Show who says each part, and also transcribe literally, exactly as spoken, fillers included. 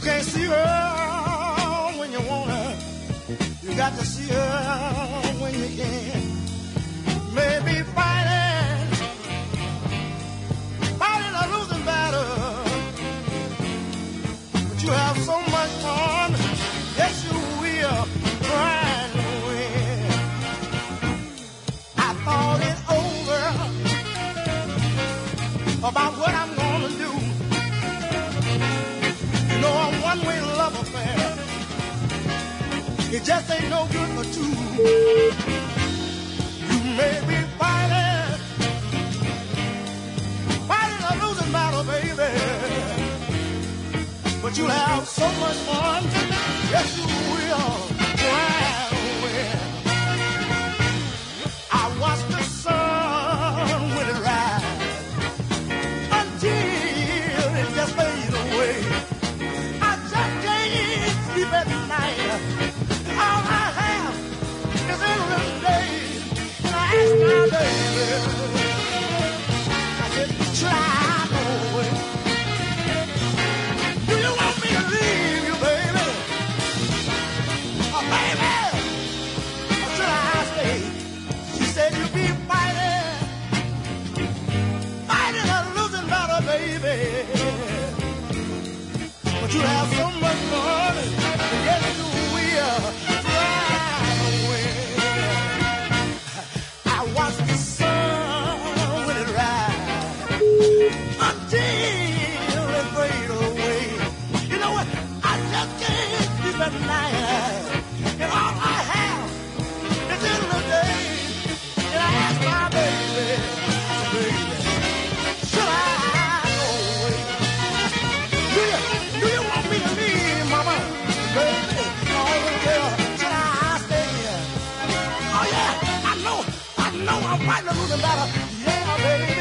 Speaker 1: can't see her when you want her. You got to see her when you can. Maybe fighting, fighting a losing battle, but you have so much fun. Yes, you will. Trying to win. I thought it over about what I'm gonna do. You know I'm one-way love affair. It just ain't no good for two. You may be fighting, fighting a losing battle, baby, but you'll have so much fun. Yes, you will. Try to win. I watch the sun when it rise until it just fades away. I just can't sleep at night. All I have is endless days. And I ask my baby, I said, try to win. Do you want me to leave you, baby? Oh, baby, or should I stay? She said, you'll be fighting, fighting a losing battle, baby. But you have so much fun, and yes, you will. Try to win. I watch the sun when it rises until it fades away. You know what? I just can't sleep at night, and all I have is in the day. And I ask my baby, baby, should I go away? Do you, do you want me to leave, mama? Baby, oh girl, should I stay here? Oh yeah, I know, I know I'm fighting a losing battle. Yeah, baby.